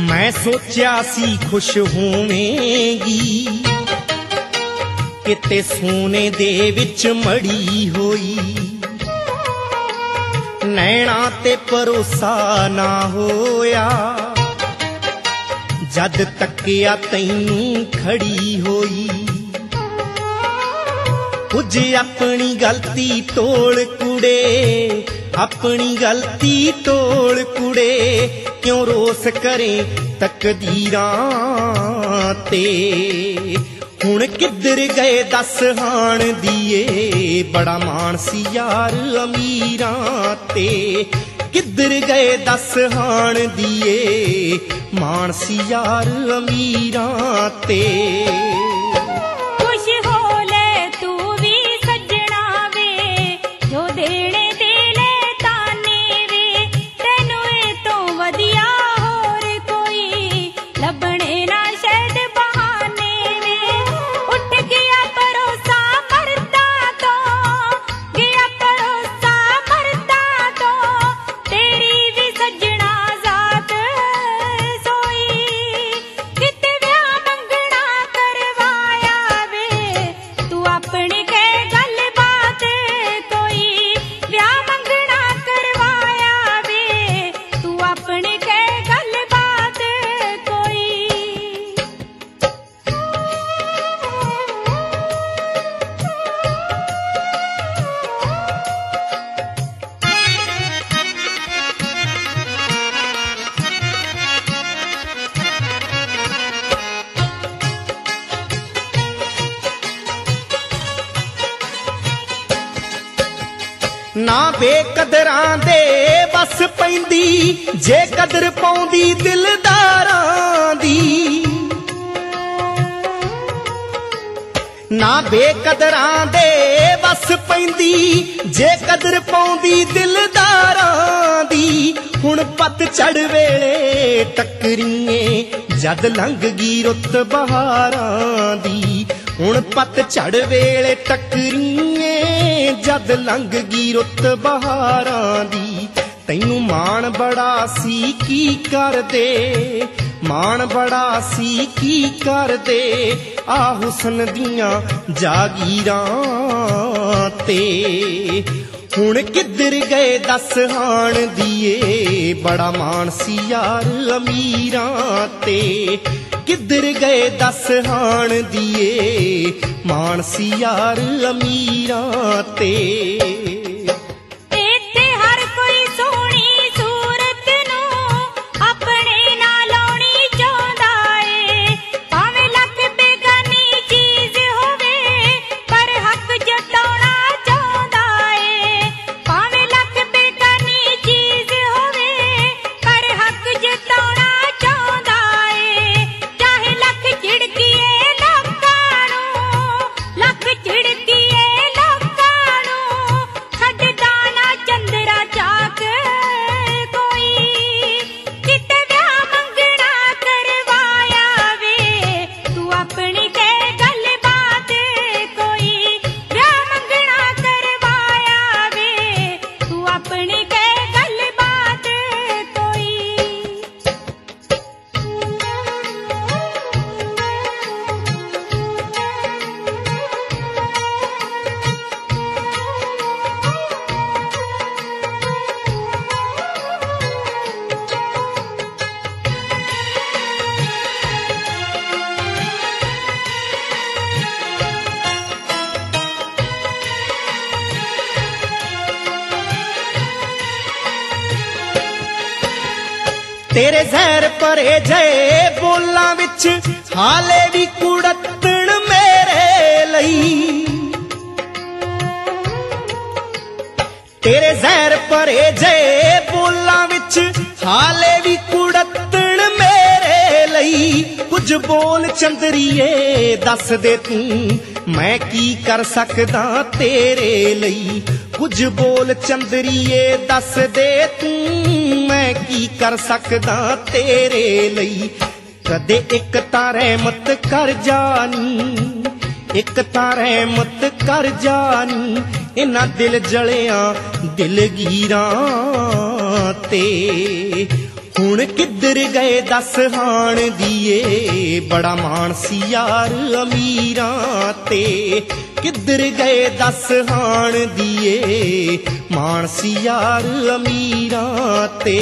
मैं सोचा सी खुश होवेंगी किते सोने दे विच मड़ी होई नैना ते भरोसा ना होया जद तकिया तैनू खड़ी होई कुछ अपनी गलती तोड़ कुड़े अपनी गलती तोड़ कुड़े क्यों रोस करे तकदीरां ते हुण किधर गए दस हाण दिए बड़ा मान सी यार अमीरां ते किधर गए दस हाण दिए मान सी यार अमीरां ते ना बेकदरां दे बस पैंदी जे कदर पाउंदी दिलदारां दी ना बेकदरां दे बस पैंदी जे कदर पाउंदी दिलदारां दी हुण पत चढ़ वेले टकरीए जद लंघ गई रुत बहारां दी हुण पत चढ़ वेले टकरीए जद लंघ गई रुत बहारां दी तैनू मान बड़ा सी की कर दे मान बड़ा सी की कर दे आ हुसन दियां जागीरां ते हुण किधर गए दस हाण दिए बड़ा मान सी यार अमीरां ते किधर गए दस हाण दिए मान सी यार अमीरां ते तेरे जहर भरे जय बोलां विच हाले भी कुड़तण मेरे लई तेरे जहर भरे जय बोलां विच हाले भी कुड़तण मेरे लई कुछ बोल चंदरीए दस दे तू मैं की कर सकदा तेरे लई कुछ बोल चंदरीए दस दे तू मैं की कर सकदा तेरे लई कदे एक तां रहमत कर जानी एक तां रहमत कर जानी इन्हां दिल जलियां दिलगीरां ते ਹੁਣ ਕਿੱਧਰ ਗਏ ਦਸ ਹਾਣ ਦੀਏ, ਬੜਾ ਮਾਣ ਸੀ ਯਾਰ ਅਮੀਰਾਂ ਤੇ। ਕਿੱਧਰ ਗਏ ਦਸ ਹਾਣ ਦੀਏ, ਮਾਣ ਸੀ ਯਾਰ ਅਮੀਰਾਂ ਤੇ।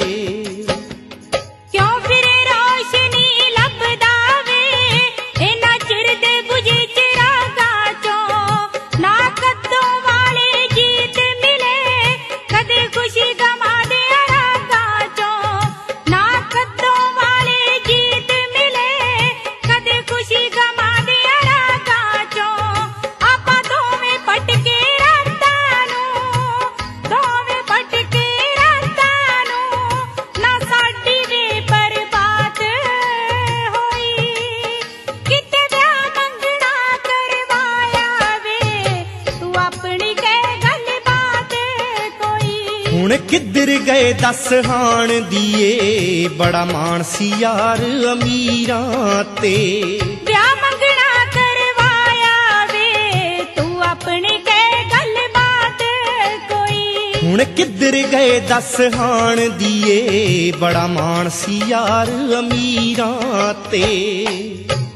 ਕਿਉਂ ਫਿਰੇ ਰੋਸ਼ਨੀ ਲੱਭਦਾ ਵੇ, ਇਹਨਾਂ ਚਿਰ ਦੇ ਬੁਝੇ ਚਿਰਾਗਾਂ ਚੋਂ। ਨਾ ਕੱਦੋਂ ਵਾਲੇ ਗੀਤ ਮਿਲੇ, ਕਦੇ ਖੁਸ਼ੀ ਗਮਾਂ ਦੇ ਰਾਗਾਂ ਚੋਂ। ਨਾ ਕੱਦੋਂ ਵਾਲੇ ਗੀਤ ਮਿਲੇ, ਕਦੇ ਖੁਸ਼ੀ ਗਮਾਂ ਦੇ ਰਾਗਾਂ ਚੋਂ। ਆਪਾਂ ਦੋਵੇਂ ਪਟਕੇ ਰਾਤਾਂ ਨੂੰ, ਦੋਵੇਂ ਪਟਕੇ ਰਾਤਾਂ ਨੂੰ। ਨਾ ਸਾਡੀ ਵੇ ਬਰਬਾਦ ਹੋਈ, ਕਿਤੇ ਵਿਆਹ ਮੰਗਣਾ ਕਰਵਾਇਆ ਵੇ, ਤੂੰ ਆਪਣੀ ਕਹਿ ਗੱਲਬਾਤ ਕੋਈ। ਹੁਣ ਕਿੱਧਰ ਗਏ ਦਸ ਹਾਣ ਦੀਏ, ਬੜਾ ਮਾਣ ਸੀ ਯਾਰ ਅਮੀਰਾਂ ਤੇ। ਵਿਆਹ ਮੰਗਣਾ ਕਰਵਾਇਆ ਵੇ, ਤੂੰ ਆਪਣੀ ਕਹਿ ਗੱਲਬਾਤ ਕੋਈ। ਹੁਣ ਕਿੱਧਰ ਗਏ ਦਸ ਹਾਣ ਦੀਏ, ਬੜਾ ਮਾਣ ਸੀ ਯਾਰ ਅਮੀਰਾਂ ਤੇ।